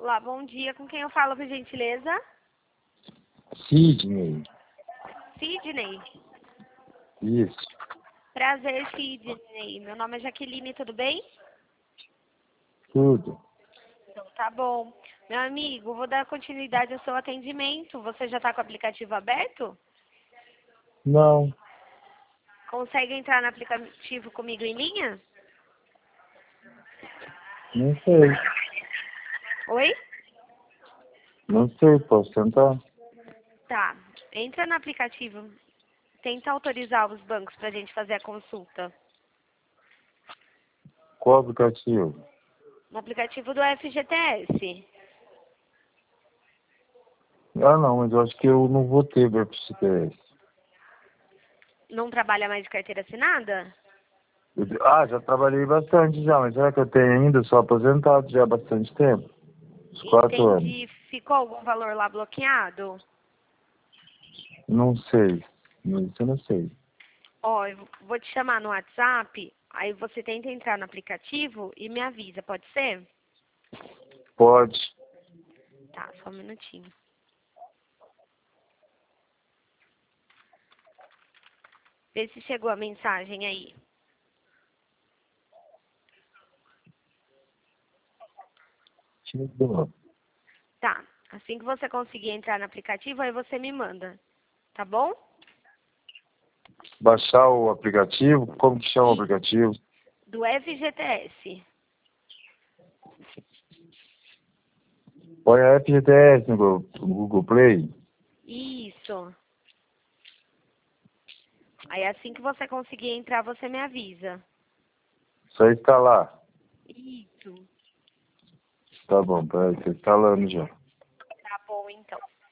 Olá, bom dia. Com quem eu falo, por gentileza? Sidney. Sidney. Isso. Prazer, Sidney. Meu nome é Jaqueline, tudo bem? Tudo. Então, tá bom. Meu amigo, vou dar continuidade ao seu atendimento. Você já está com o aplicativo aberto? Não. Consegue entrar no aplicativo comigo em linha? Não sei. Oi? Não sei, posso tentar? Tá. Entra no aplicativo. Tenta autorizar os bancos para a gente fazer a consulta. Qual aplicativo? No aplicativo do FGTS. Ah, não, mas eu acho que eu não vou ter BFGTS. Não trabalha mais de carteira assinada? Já trabalhei bastante já, mas será que eu tenho ainda? Sou aposentado já há bastante tempo. Uns 4 anos. Entendi. Ficou algum valor lá bloqueado? Não sei. Isso eu não sei. Ó, eu vou te chamar no WhatsApp, aí você tenta entrar no aplicativo e me avisa, pode ser? Pode. Tá, só um minutinho. Vê se chegou a mensagem aí. Chegou. Tá, assim que você conseguir entrar no aplicativo, aí você me manda, tá bom? Baixar o aplicativo? Como que chama o E aplicativo? do FGTS. Põe a FGTS no Google Play. Isso. Aí assim que você conseguir entrar, você me avisa. Só instalar. Isso. Tá bom, peraí, tô instalando já. Tá bom, então.